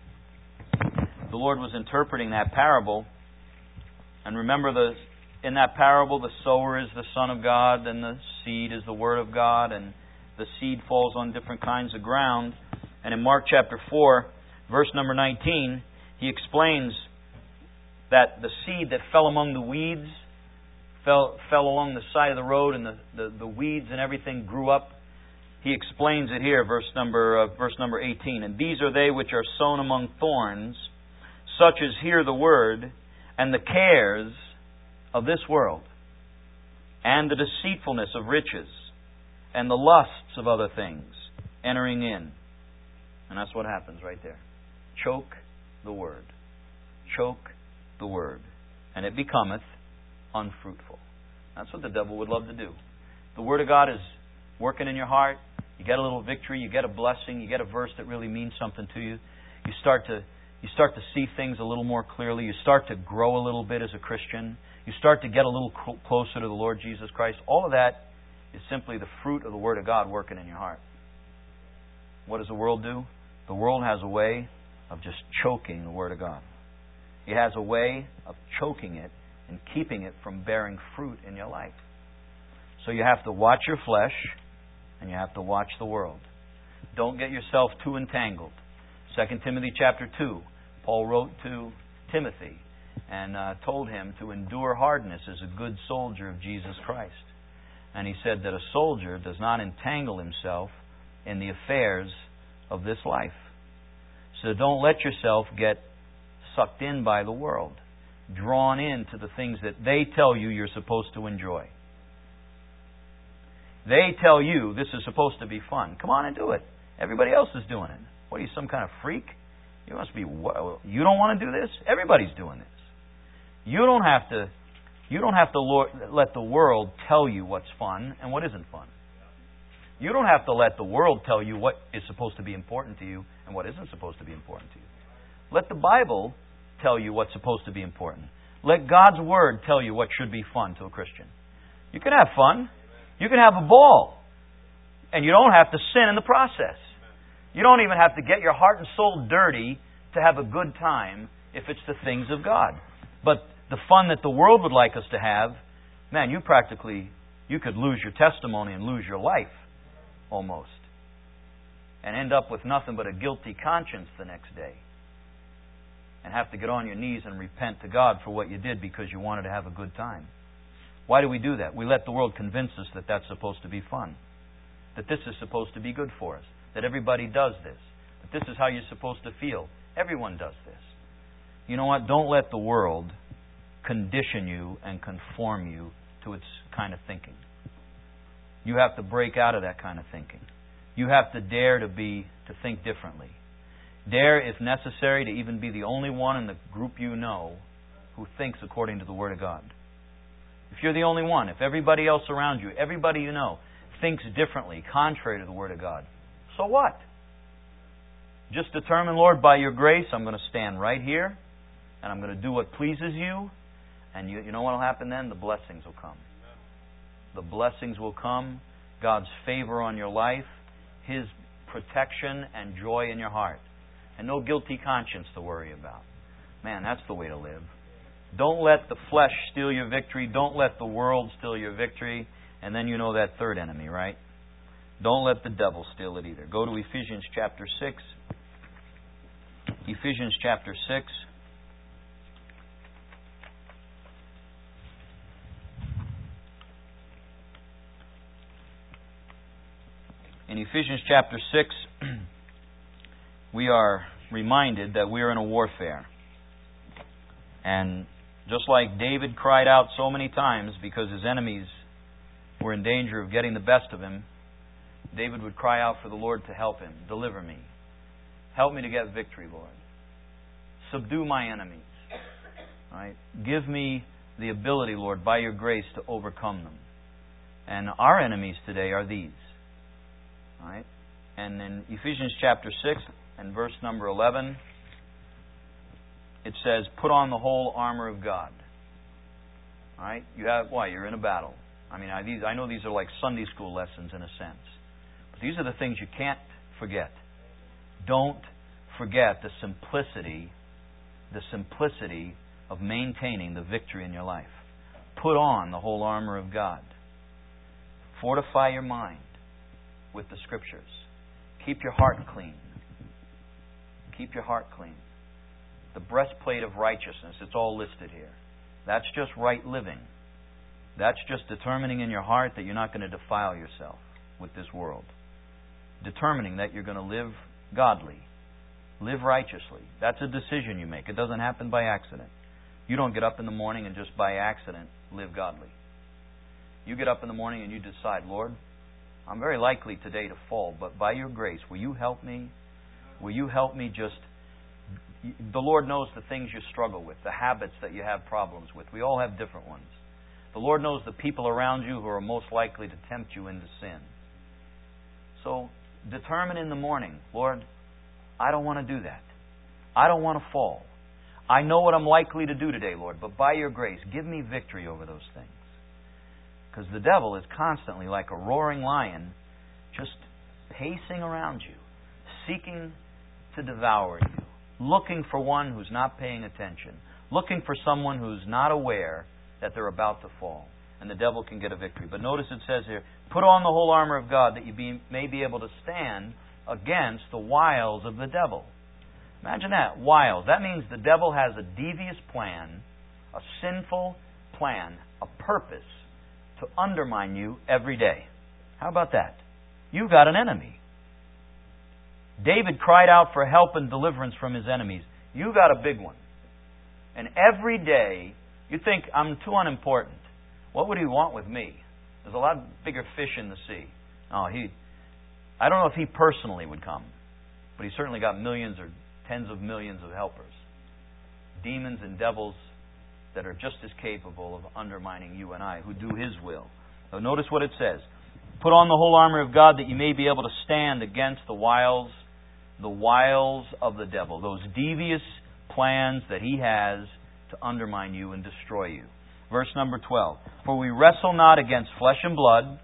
The Lord was interpreting that parable. And remember, in that parable, the sower is the Son of God, and the seed is the Word of God, and the seed falls on different kinds of ground. And in Mark chapter 4, verse number 19, He explains that the seed that fell among the weeds fell along the side of the road, and the weeds and everything grew up. He explains it here, verse number 18. And these are they which are sown among thorns, such as hear the word, and the cares of this world, and the deceitfulness of riches, and the lusts of other things, entering in. And that's what happens right there. Choke the word. Choke the word. And it becometh unfruitful. That's what the devil would love to do. The Word of God is working in your heart. You get a little victory. You get a blessing. You get a verse that really means something to you. You start to see things a little more clearly. You start to grow a little bit as a Christian. You start to get a little closer to the Lord Jesus Christ. All of that is simply the fruit of the Word of God working in your heart. What does the world do? The world has a way of just choking the Word of God. It has a way of choking it and keeping it from bearing fruit in your life. So you have to watch your flesh and you have to watch the world. Don't get yourself too entangled. 2 Timothy chapter 2, Paul wrote to Timothy and told him to endure hardness as a good soldier of Jesus Christ. And he said that a soldier does not entangle himself in the affairs of this life. So don't let yourself get sucked in by the world, drawn into the things that they tell you you're supposed to enjoy. They tell you this is supposed to be fun. Come on and do it. Everybody else is doing it. What are you, some kind of freak? You must be. You don't want to do this? Everybody's doing this. You don't have to let the world tell you what's fun and what isn't fun. You don't have to let the world tell you what is supposed to be important to you and what isn't supposed to be important to you. Let the Bible tell you what's supposed to be important. Let God's Word tell you what should be fun to a Christian. You can have fun. You can have a ball. And you don't have to sin in the process. You don't even have to get your heart and soul dirty to have a good time if it's the things of God. But the fun that the world would like us to have, man, you could lose your testimony and lose your life, almost. And end up with nothing but a guilty conscience the next day. And have to get on your knees and repent to God for what you did because you wanted to have a good time. Why do we do that? We let the world convince us that that's supposed to be fun. That this is supposed to be good for us. That everybody does this. That this is how you're supposed to feel. Everyone does this. You know what? Don't let the world condition you and conform you to its kind of thinking. You have to break out of that kind of thinking. You have to dare to think differently. Dare, if necessary, to even be the only one in the group you know who thinks according to the Word of God. If you're the only one, if everybody else around you, everybody you know, thinks differently, contrary to the Word of God, so what? Just determine, Lord, by your grace, I'm going to stand right here, and I'm going to do what pleases you, and you know what will happen then? The blessings will come. The blessings will come, God's favor on your life, His protection and joy in your heart. And no guilty conscience to worry about. Man, that's the way to live. Don't let the flesh steal your victory. Don't let the world steal your victory. And then you know that third enemy, right? Don't let the devil steal it either. Go to Ephesians chapter 6. Ephesians chapter 6. In Ephesians chapter 6, we are reminded that we are in a warfare. And just like David cried out so many times because his enemies were in danger of getting the best of him, David would cry out for the Lord to help him. Deliver me. Help me to get victory, Lord. Subdue my enemies. Right? Give me the ability, Lord, by your grace to overcome them. And our enemies today are these. Right? And in Ephesians chapter 6 and verse number 11, it says, put on the whole armor of God. Right? You're in a battle. I know these are like Sunday school lessons in a sense. But these are the things you can't forget. Don't forget the simplicity of maintaining the victory in your life. Put on the whole armor of God. Fortify your mind with the Scriptures. Keep your heart clean. Keep your heart clean. The breastplate of righteousness, it's all listed here. That's just right living. That's just determining in your heart that you're not going to defile yourself with this world. Determining that you're going to live godly. Live righteously. That's a decision you make. It doesn't happen by accident. You don't get up in the morning and just by accident live godly. You get up in the morning and you decide, Lord, I'm very likely today to fall, but by your grace, will you help me? Will you help me just... The Lord knows the things you struggle with, the habits that you have problems with. We all have different ones. The Lord knows the people around you who are most likely to tempt you into sin. So determine in the morning, Lord, I don't want to do that. I don't want to fall. I know what I'm likely to do today, Lord, but by your grace, give me victory over those things. Because the devil is constantly like a roaring lion, just pacing around you, seeking to devour you, looking for one who's not paying attention, looking for someone who's not aware that they're about to fall. And the devil can get a victory. But notice it says here, put on the whole armor of God that you may be able to stand against the wiles of the devil. Imagine that, wiles. That means the devil has a devious plan, a sinful plan, a purpose to undermine you every day. How about that? You've got an enemy. David cried out for help and deliverance from his enemies. You got a big one. And every day, you think, I'm too unimportant. What would he want with me? There's a lot bigger fish in the sea. I don't know if he personally would come, but he's certainly got millions or tens of millions of helpers. Demons and devils that are just as capable of undermining you and I, who do His will. So notice what it says. Put on the whole armor of God that you may be able to stand against the wiles of the devil, those devious plans that he has to undermine you and destroy you. Verse number 12. For we wrestle not against flesh and blood.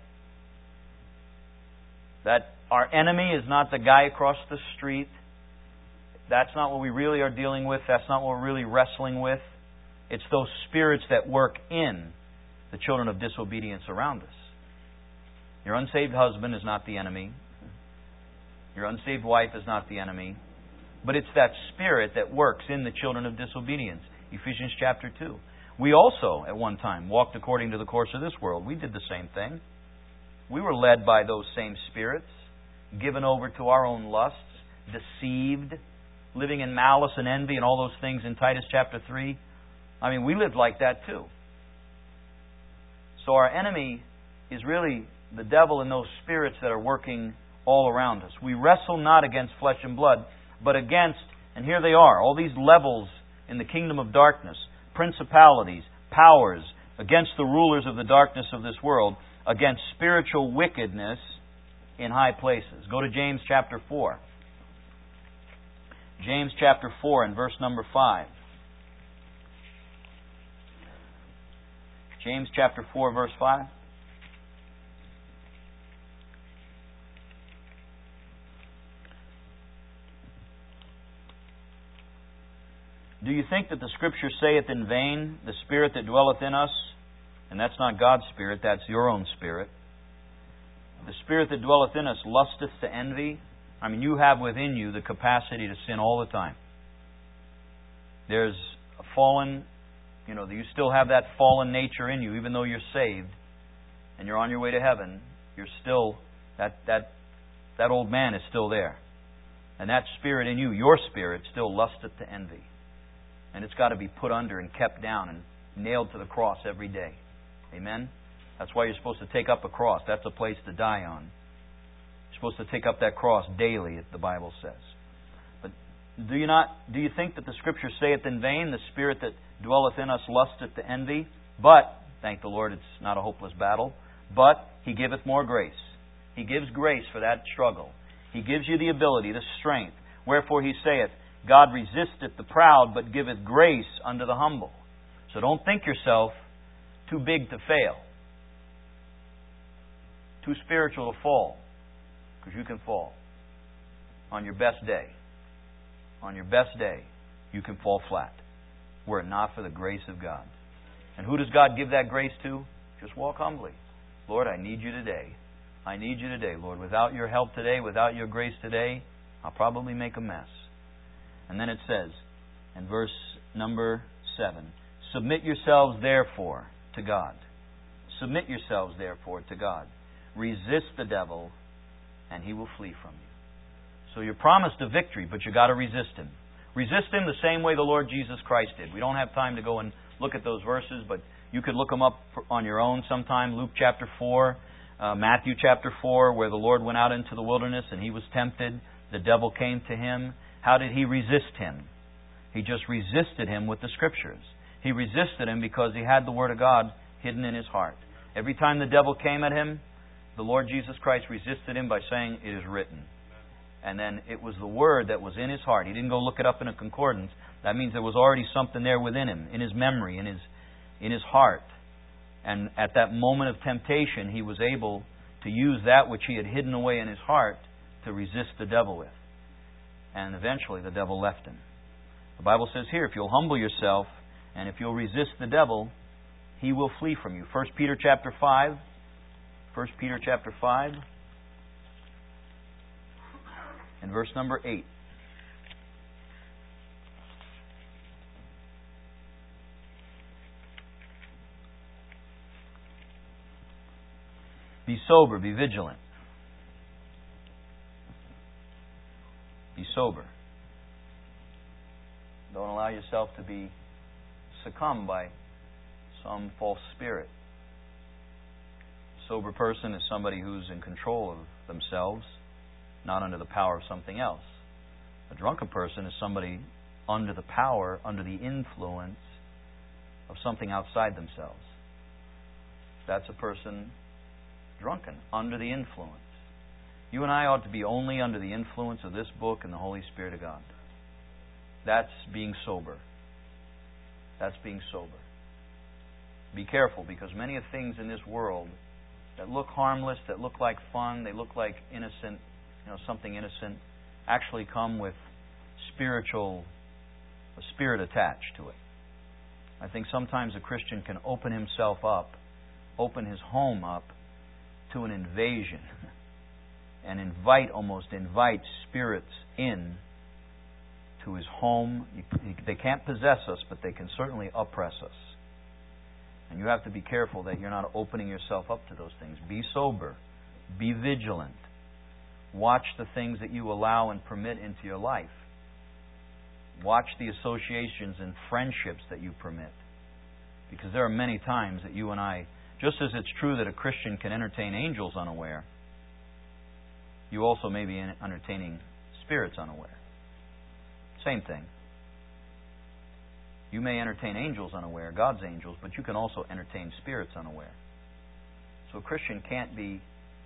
That our enemy is not the guy across the street. That's not what we really are dealing with. That's not what we're really wrestling with. It's those spirits that work in the children of disobedience around us. Your unsaved husband is not the enemy. Your unsaved wife is not the enemy. But it's that spirit that works in the children of disobedience. Ephesians chapter 2. We also, at one time, walked according to the course of this world. We did the same thing. We were led by those same spirits, given over to our own lusts, deceived, living in malice and envy and all those things in Titus chapter 3. I mean, we lived like that too. So our enemy is really the devil and those spirits that are working all around us. We wrestle not against flesh and blood, but against, and here they are, all these levels in the kingdom of darkness, principalities, powers, against the rulers of the darkness of this world, against spiritual wickedness in high places. Go to James chapter 4. James chapter 4 and verse number 5. James chapter 4 verse 5. Do you think that the Scripture saith in vain, the Spirit that dwelleth in us, and that's not God's Spirit, that's your own spirit, the Spirit that dwelleth in us lusteth to envy? I mean, you have within you the capacity to sin all the time. There's a fallen, you still have that fallen nature in you, even though you're saved and you're on your way to heaven. You're still, that old man is still there. And that spirit in you, your spirit, still lusteth to envy. And it's got to be put under and kept down and nailed to the cross every day. Amen? That's why you're supposed to take up a cross. That's a place to die on. You're supposed to take up that cross daily, the Bible says. But do you think that the Scripture saith in vain, the Spirit that dwelleth in us lusteth to envy? But, thank the Lord, it's not a hopeless battle. But He giveth more grace. He gives grace for that struggle. He gives you the ability, the strength. Wherefore He saith, God resisteth the proud, but giveth grace unto the humble. So don't think yourself too big to fail, too spiritual to fall, because you can fall on your best day. On your best day, you can fall flat, were it not for the grace of God. And who does God give that grace to? Just walk humbly. Lord, I need you today. I need you today, Lord. Without your help today, without your grace today, I'll probably make a mess. And then it says, in verse number 7, submit yourselves therefore to God. Submit yourselves therefore to God. Resist the devil, and he will flee from you. So you're promised a victory, but you've got to resist him. Resist him the same way the Lord Jesus Christ did. We don't have time to go and look at those verses, but you could look them up on your own sometime. Luke chapter 4, Matthew chapter 4, where the Lord went out into the wilderness and He was tempted. The devil came to Him. How did He resist Him? He just resisted Him with the Scriptures. He resisted Him because He had the Word of God hidden in His heart. Every time the devil came at Him, the Lord Jesus Christ resisted Him by saying, it is written. And then it was the Word that was in His heart. He didn't go look it up in a concordance. That means there was already something there within Him, in His memory, in His heart. And at that moment of temptation, He was able to use that which He had hidden away in His heart to resist the devil with. And eventually the devil left Him. The Bible says here, if you'll humble yourself and if you'll resist the devil, he will flee from you. 1 Peter chapter 5. 1 Peter chapter 5 and verse number 8. Be sober, be vigilant. Be sober. Don't allow yourself to be succumbed by some false spirit. A sober person is somebody who's in control of themselves, not under the power of something else. A drunken person is somebody under the power, under the influence of something outside themselves. That's a person drunken, under the influence. You and I ought to be only under the influence of this book and the Holy Spirit of God. That's being sober. That's being sober. Be careful, because many of things in this world that look harmless, that look like fun, they look like innocent, something innocent, actually come with a spirit attached to it. I think sometimes a Christian can open himself up, open his home up to an invasion and almost invite spirits in to his home. They can't possess us, but they can certainly oppress us. And you have to be careful that you're not opening yourself up to those things. Be sober. Be vigilant. Watch the things that you allow and permit into your life. Watch the associations and friendships that you permit. Because there are many times that you and I, just as it's true that a Christian can entertain angels unaware, you also may be entertaining spirits unaware. Same thing. You may entertain angels unaware, God's angels, but you can also entertain spirits unaware. So a Christian can't be,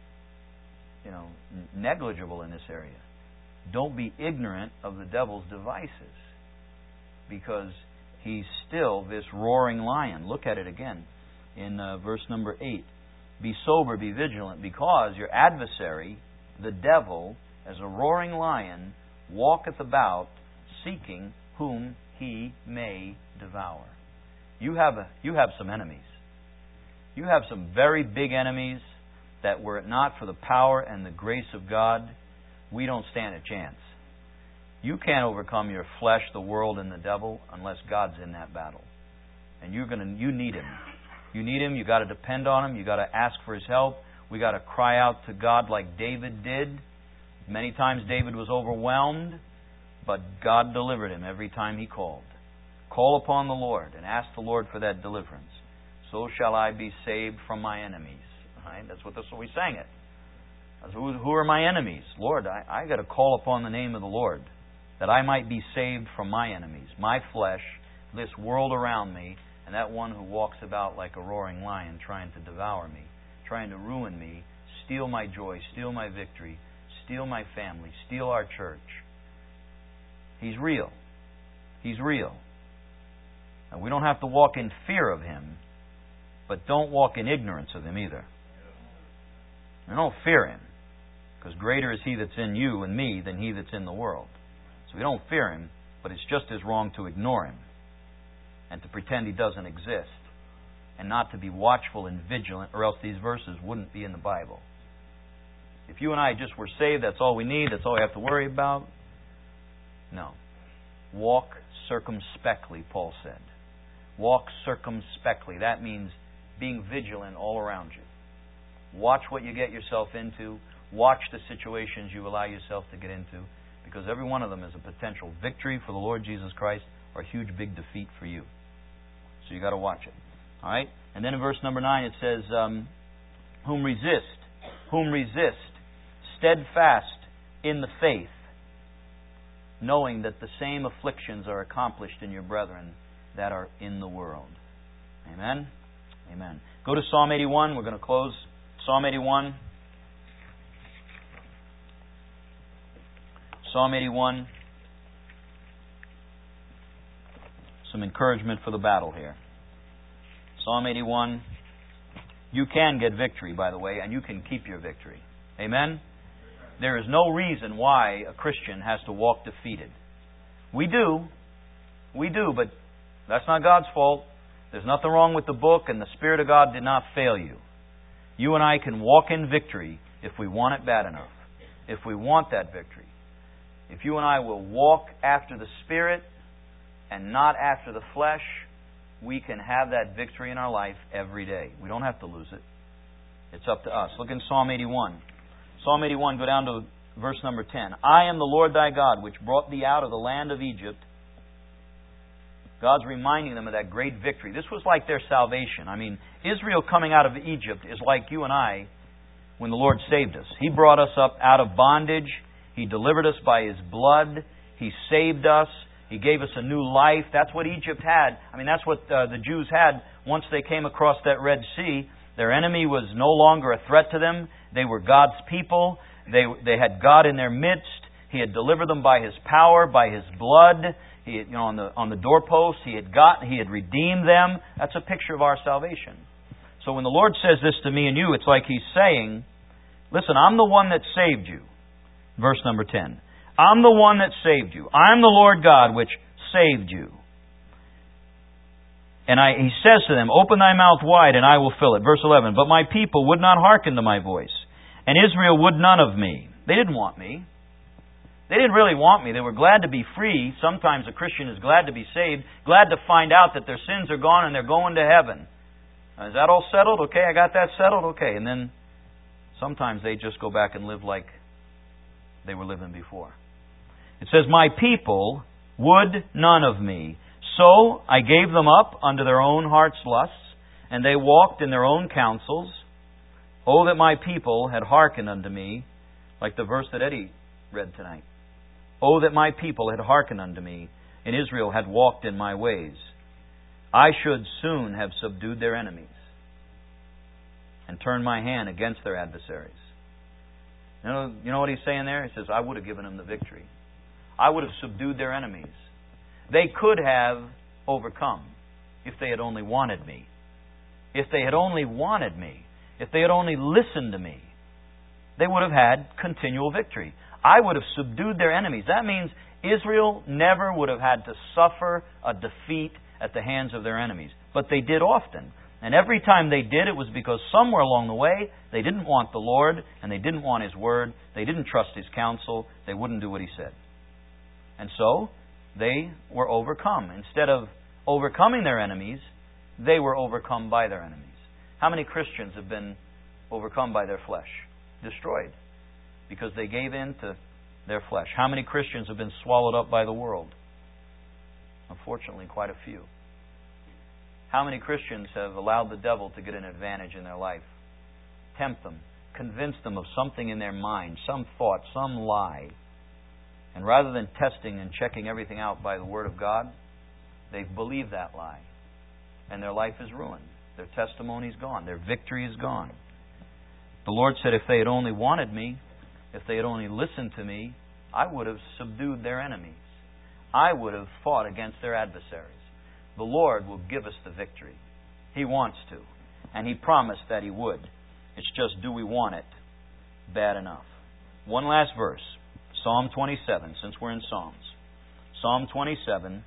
negligible in this area. Don't be ignorant of the devil's devices, because he's still this roaring lion. Look at it again in verse number 8. Be sober, be vigilant, because your adversary, the devil, as a roaring lion, walketh about, seeking whom he may devour. You have some enemies. You have some very big enemies that, were it not for the power and the grace of God, we don't stand a chance. You can't overcome your flesh, the world, and the devil unless God's in that battle. And you need Him. You need Him. You got to depend on Him. You got to ask for His help. We got to cry out to God like David did. Many times David was overwhelmed, but God delivered him every time he called. Call upon the Lord and ask the Lord for that deliverance. So shall I be saved from my enemies. Right? That's what we sang it. Who are my enemies? Lord, I got to call upon the name of the Lord, that I might be saved from my enemies, my flesh, this world around me, and that one who walks about like a roaring lion trying to devour me, trying to ruin me, steal my joy, steal my victory, steal my family, steal our church. He's real. He's real. And we don't have to walk in fear of Him, but don't walk in ignorance of Him either. And don't fear Him, because greater is He that's in you and me than he that's in the world. So we don't fear Him, but it's just as wrong to ignore Him and to pretend He doesn't exist and not to be watchful and vigilant, or else these verses wouldn't be in the Bible. If you and I just were saved, that's all we need, that's all we have to worry about. No. Walk circumspectly, Paul said. Walk circumspectly. That means being vigilant all around you. Watch what you get yourself into. Watch the situations you allow yourself to get into, because every one of them is a potential victory for the Lord Jesus Christ or a huge big defeat for you. So you got to watch it. All right? And then in verse number 9 it says, whom resist, steadfast in the faith, knowing that the same afflictions are accomplished in your brethren that are in the world. Amen? Amen. Go to Psalm 81. We're going to close. Psalm 81. Psalm 81. Some encouragement for the battle here. Psalm 81. You can get victory, by the way, and you can keep your victory. Amen? There is no reason why a Christian has to walk defeated. We do, but that's not God's fault. There's nothing wrong with the book, and the Spirit of God did not fail you. You and I can walk in victory if we want it bad enough. If we want that victory. If you and I will walk after the Spirit and not after the flesh, we can have that victory in our life every day. We don't have to lose it. It's up to us. Look in Psalm 81. Psalm 81, go down to verse number 10. I am the Lord thy God, which brought thee out of the land of Egypt. God's reminding them of that great victory. This was like their salvation. I mean, Israel coming out of Egypt is like you and I when the Lord saved us. He brought us up out of bondage. He delivered us by His blood. He saved us. He gave us a new life. That's what Egypt had. I mean, that's what the Jews had once they came across that Red Sea. Their enemy was no longer a threat to them. They were God's people. They had God in their midst. He had delivered them by His power, by His blood. He, on the doorpost, He had redeemed them. That's a picture of our salvation. So when the Lord says this to me and you, it's like He's saying, listen, I'm the one that saved you. Verse number 10. I'm the one that saved you. I'm the Lord God which saved you. And he says to them, open thy mouth wide, and I will fill it. Verse 11, but my people would not hearken to my voice, and Israel would none of me. They didn't want me. They didn't really want me. They were glad to be free. Sometimes a Christian is glad to be saved, glad to find out that their sins are gone and they're going to heaven. Is that all settled? Okay, I got that settled? Okay. And then sometimes they just go back and live like they were living before. It says, my people would none of me. So I gave them up unto their own heart's lusts, and they walked in their own counsels. Oh, that my people had hearkened unto me, like the verse that Eddie read tonight. Oh, that my people had hearkened unto me, and Israel had walked in my ways. I should soon have subdued their enemies, and turned my hand against their adversaries. You know what he's saying there? He says, I would have given them the victory. I would have subdued their enemies. They could have overcome if they had only wanted me. If they had only wanted me. If they had only listened to me. They would have had continual victory. I would have subdued their enemies. That means Israel never would have had to suffer a defeat at the hands of their enemies. But they did often. And every time they did, it was because somewhere along the way, they didn't want the Lord, and they didn't want His Word, they didn't trust His counsel, they wouldn't do what He said. And so, they were overcome. Instead of overcoming their enemies, they were overcome by their enemies. How many Christians have been overcome by their flesh? Destroyed. Because they gave in to their flesh. How many Christians have been swallowed up by the world? Unfortunately, quite a few. How many Christians have allowed the devil to get an advantage in their life? Tempt them. Convince them of something in their mind, some thought, some lie. And rather than testing and checking everything out by the Word of God, they've believed that lie. And their life is ruined. Their testimony is gone. Their victory is gone. The Lord said, if they had only wanted me, if they had only listened to me, I would have subdued their enemies. I would have fought against their adversaries. The Lord will give us the victory. He wants to. And He promised that He would. It's just, do we want it bad enough? One last verse. Psalm 27, since we're in Psalms. Psalm 27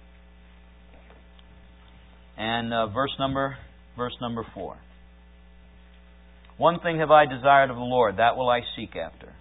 and verse number 4. One thing have I desired of the Lord, that will I seek after,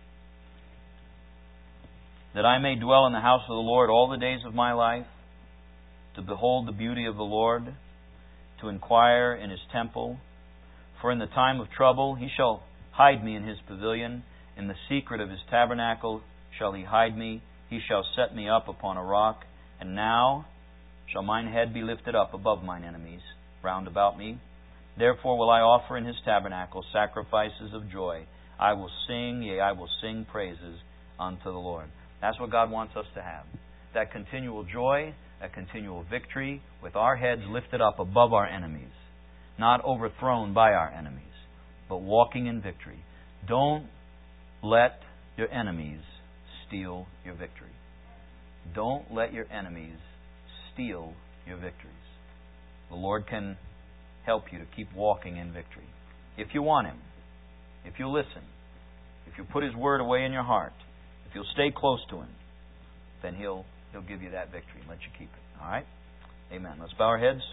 that I may dwell in the house of the Lord all the days of my life, to behold the beauty of the Lord, to inquire in His temple. For in the time of trouble He shall hide me in His pavilion. In the secret of His tabernacle shall He hide me. He shall set me up upon a rock. And now shall mine head be lifted up above mine enemies round about me. Therefore will I offer in His tabernacle sacrifices of joy. I will sing, yea, I will sing praises unto the Lord. That's what God wants us to have. That continual joy, that continual victory, with our heads lifted up above our enemies. Not overthrown by our enemies, but walking in victory. Don't let your enemies steal your victory. Don't let your enemies steal your victories. The Lord can help you to keep walking in victory. If you want Him, if you listen, if you put His Word away in your heart, if you'll stay close to Him, then He'll give you that victory and let you keep it. All right? Amen. Let's bow our heads.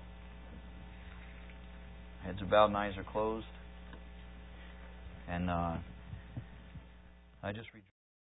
Heads are bowed and eyes are closed. And I just